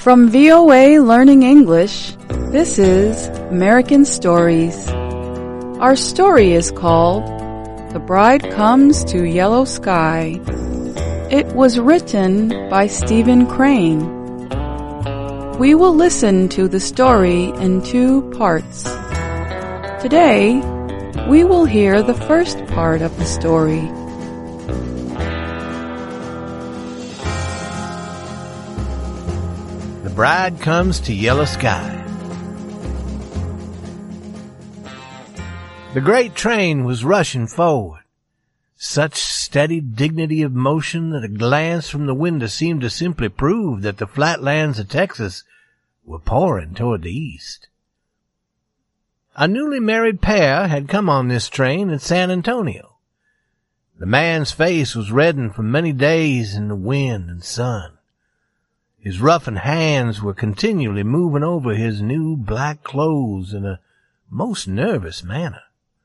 From VOA Learning English, this is American Stories. Our story is called The Bride Comes to Yellow Sky. It was written by Stephen Crane. We will listen to the story in two parts. Today, we will hear the first part of the story. The Bride Comes to Yellow Sky. The great train was rushing forward. Such steady dignity of motion that a glance from the window seemed to simply prove that the flatlands of Texas were pouring toward the east. A newly married pair had come on this train at San Antonio. The man's face was reddened from many days in the wind and sun. His roughened hands were continually moving over his new black clothes in a most nervous manner.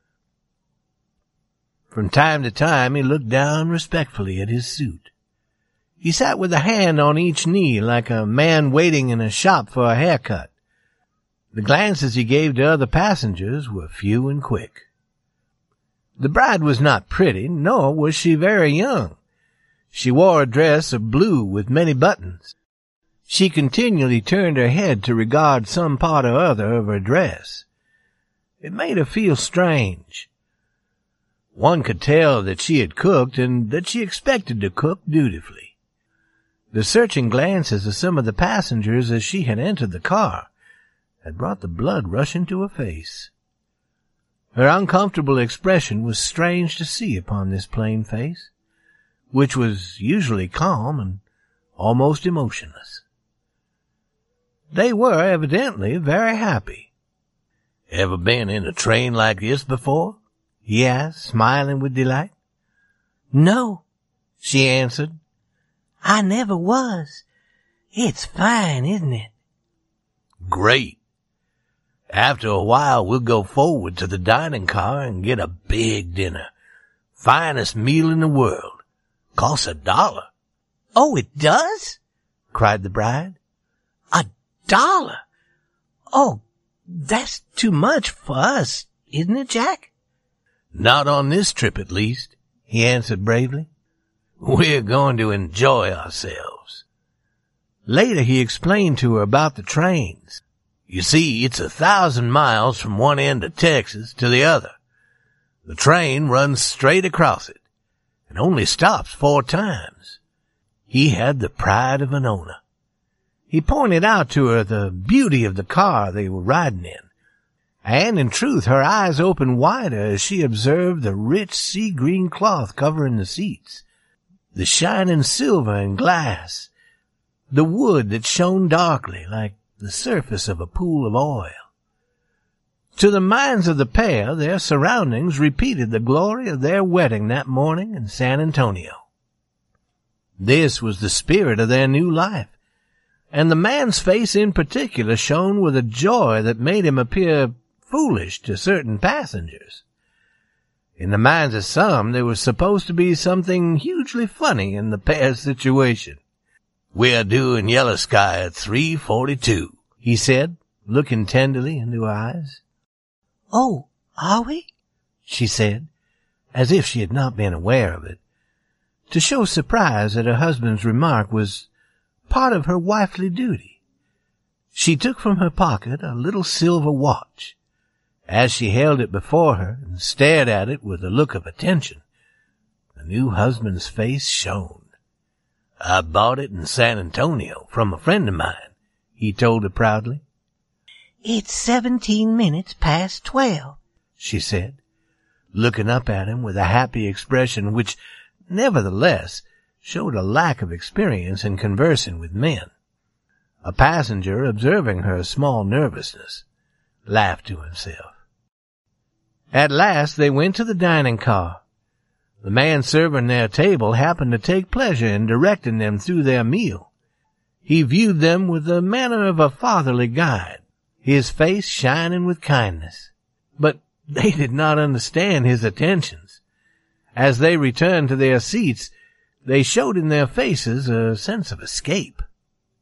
From time to time he looked down respectfully at his suit. He sat with a hand on each knee like a man waiting in a shop for a haircut. The glances he gave to other passengers were few and quick. The bride was not pretty, nor was she very young. She wore a dress of blue with many buttons. She continually turned her head to regard some part or other of her dress. It made her feel strange. One could tell that she had cooked and that she expected to cook dutifully. The searching glances of some of the passengers as she had entered the car had brought the blood rushing to her face. Her uncomfortable expression was strange to see upon this plain face, which was usually calm and almost emotionless. They were evidently very happy. "Ever been in a train like this before?" he asked, smiling with delight. "No," she answered. "I never was. It's fine, isn't it?" "Great. After a while we'll go forward to the dining car and get a big dinner. Finest meal in the world. Costs $1. "Oh, it does?" cried the bride. $1? Oh, that's too much for us, isn't it, Jack? "Not on this trip, at least," he answered bravely. "We're going to enjoy ourselves." Later he explained to her about the trains. You see, it's 1,000 miles from one end of Texas to the other. The train runs straight across it, and only stops 4 times. He had the pride of an owner. He pointed out to her the beauty of the car they were riding in, and in truth her eyes opened wider as she observed the rich sea-green cloth covering the seats, the shining silver and glass, the wood that shone darkly like the surface of a pool of oil. To the minds of the pair, their surroundings repeated the glory of their wedding that morning in San Antonio. This was the spirit of their new life, and the man's face in particular shone with a joy that made him appear foolish to certain passengers. In the minds of some, there was supposed to be something hugely funny in the pair's situation. "We're due in Yellow Sky at 3:42, he said, looking tenderly into her eyes. "Oh, are we?" she said, as if she had not been aware of it. To show surprise at her husband's remark was part of her wifely duty. She took from her pocket a little silver watch. As she held it before her and stared at it with a look of attention, the new husband's face shone. "I bought it in San Antonio from a friend of mine," he told her proudly. "It's 17 minutes past 12, she said, looking up at him with a happy expression which, nevertheless, showed a lack of experience in conversing with men. A passenger, observing her small nervousness, laughed to himself. At last they went to the dining car. The man serving their table happened to take pleasure in directing them through their meal. He viewed them with the manner of a fatherly guide, his face shining with kindness. But they did not understand his attentions. As they returned to their seats, they showed in their faces a sense of escape.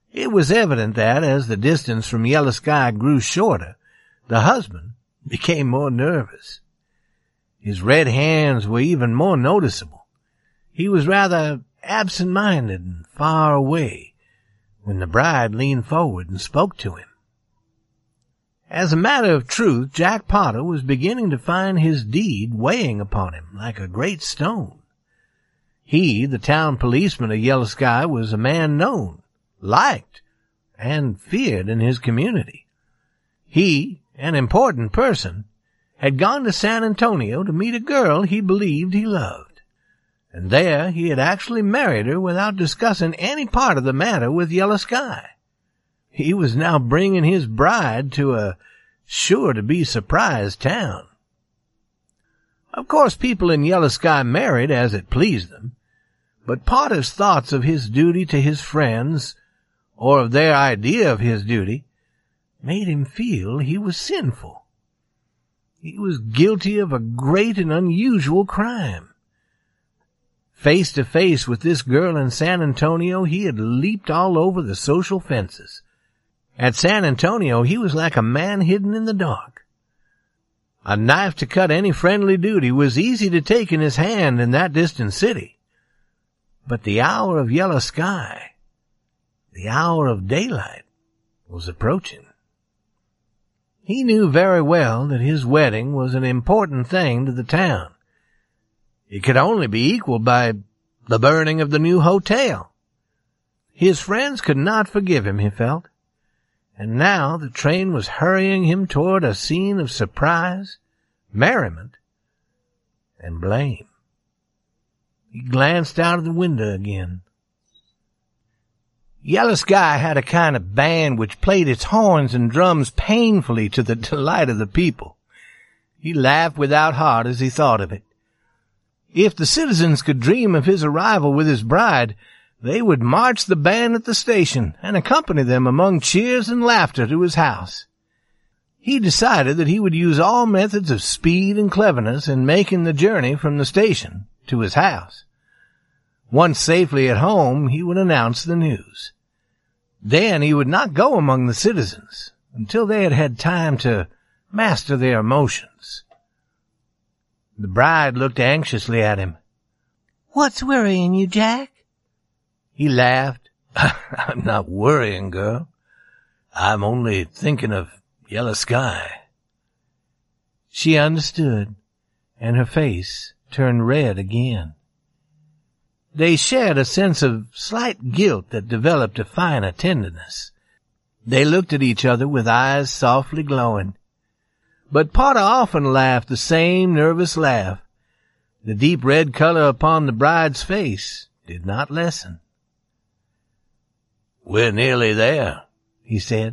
It was evident that, as the distance from Yellow Sky grew shorter, the husband became more nervous. His red hands were even more noticeable. He was rather absent-minded and far away when the bride leaned forward and spoke to him. As a matter of truth, Jack Potter was beginning to find his deed weighing upon him like a great stone. He, the town policeman of Yellow Sky, was a man known, liked, and feared in his community. He, an important person, had gone to San Antonio to meet a girl he believed he loved, and there he had actually married her without discussing any part of the matter with Yellow Sky. He was now bringing his bride to a sure-to-be-surprise town. Of course, people in Yellow Sky married as it pleased them, but Potter's thoughts of his duty to his friends, or of their idea of his duty, made him feel he was sinful. He was guilty of a great and unusual crime. Face to face with this girl in San Antonio, he had leaped all over the social fences. At San Antonio, he was like a man hidden in the dark. A knife to cut any friendly duty was easy to take in his hand in that distant city. But the hour of Yellow Sky, the hour of daylight, was approaching. He knew very well that his wedding was an important thing to the town. It could only be equaled by the burning of the new hotel. His friends could not forgive him, he felt. And now the train was hurrying him toward a scene of surprise, merriment, and blame. He glanced out of the window again. Yellow Sky had a kind of band which played its horns and drums painfully to the delight of the people. He laughed without heart as he thought of it. If the citizens could dream of his arrival with his bride, they would march the band at the station and accompany them among cheers and laughter to his house. He decided that he would use all methods of speed and cleverness in making the journey from the station to his house. Once safely at home, he would announce the news. Then he would not go among the citizens until they had had time to master their emotions. The bride looked anxiously at him. "What's worrying you, Jack?" He laughed. "I'm not worrying, girl. I'm only thinking of Yellow Sky." She understood, and her face turned red again. They shared a sense of slight guilt that developed a finer tenderness. They looked at each other with eyes softly glowing. But Potter often laughed the same nervous laugh. The deep red color upon the bride's face did not lessen. "We're nearly there," he said.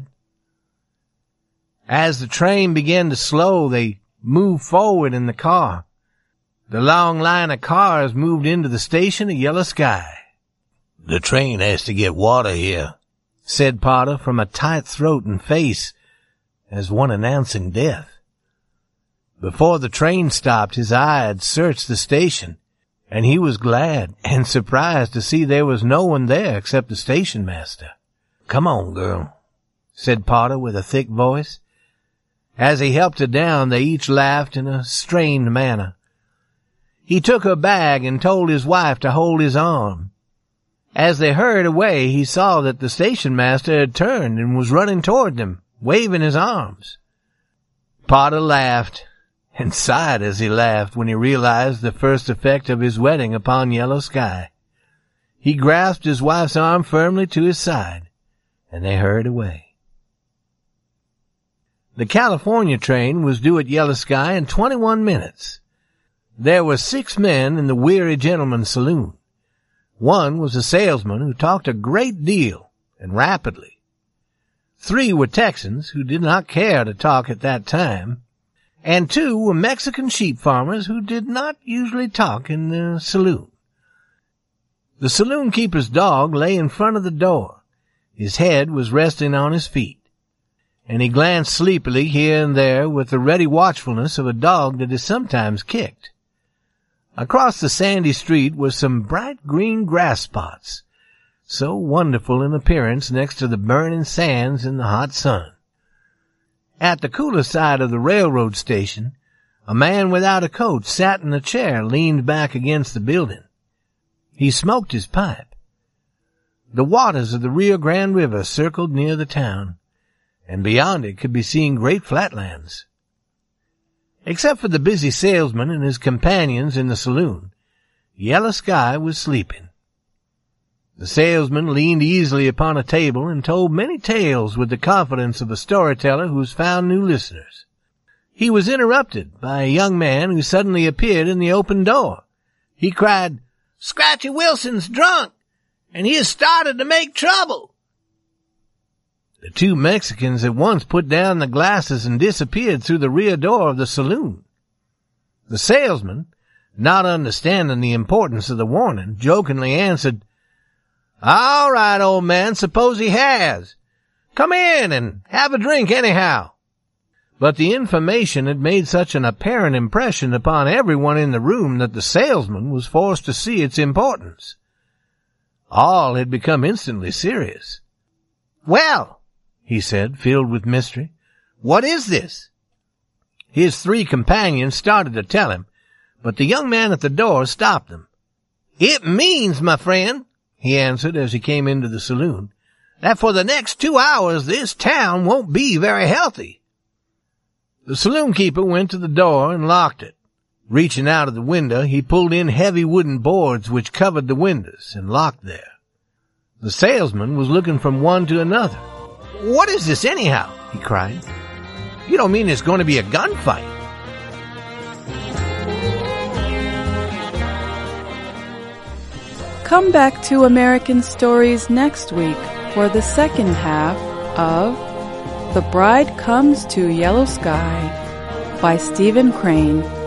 As the train began to slow, they moved forward in the car. The long line of cars moved into the station of Yellow Sky. "The train has to get water here," said Potter from a tight throat and face, as one announcing death. Before the train stopped, his eye had searched the station, and he was glad and surprised to see there was no one there except the station master. "Come on, girl," said Potter with a thick voice. As he helped her down, they each laughed in a strained manner. He took her bag and told his wife to hold his arm. As they hurried away, he saw that the station master had turned and was running toward them, waving his arms. Potter laughed, and sighed as he laughed when he realized the first effect of his wedding upon Yellow Sky. He grasped his wife's arm firmly to his side, and they hurried away. The California train was due at Yellow Sky in 21 minutes. There were 6 men in the Weary Gentleman's saloon. One was a salesman who talked a great deal and rapidly. 3 were Texans who did not care to talk at that time, and 2 were Mexican sheep farmers who did not usually talk in the saloon. The saloon keeper's dog lay in front of the door. His head was resting on his feet, and he glanced sleepily here and there with the ready watchfulness of a dog that is sometimes kicked. Across the sandy street were some bright green grass spots, so wonderful in appearance next to the burning sands in the hot sun. At the cooler side of the railroad station, a man without a coat sat in a chair leaned back against the building. He smoked his pipe. The waters of the Rio Grande River circled near the town, and beyond it could be seen great flatlands. Except for the busy salesman and his companions in the saloon, Yellow Sky was sleeping. The salesman leaned easily upon a table and told many tales with the confidence of a storyteller who has found new listeners. He was interrupted by a young man who suddenly appeared in the open door. He cried, "Scratchy Wilson's drunk, and he has started to make trouble." The two Mexicans at once put down the glasses and disappeared through the rear door of the saloon. The salesman, not understanding the importance of the warning, jokingly answered, "All right, old man, suppose he has. Come in and have a drink anyhow." But the information had made such an apparent impression upon everyone in the room that the salesman was forced to see its importance. All had become instantly serious. "Well," he said, filled with mystery, "what is this?" His three companions started to tell him, but the young man at the door stopped them. "It means, my friend," he answered as he came into the saloon, "that for the next 2 hours this town won't be very healthy." The saloon keeper went to the door and locked it. Reaching out of the window, he pulled in heavy wooden boards which covered the windows and locked there. The salesman was looking from one to another. "What is this anyhow?" he cried. "You don't mean it's going to be a gunfight?" Come back to American Stories next week for the second half of The Bride Comes to Yellow Sky by Stephen Crane.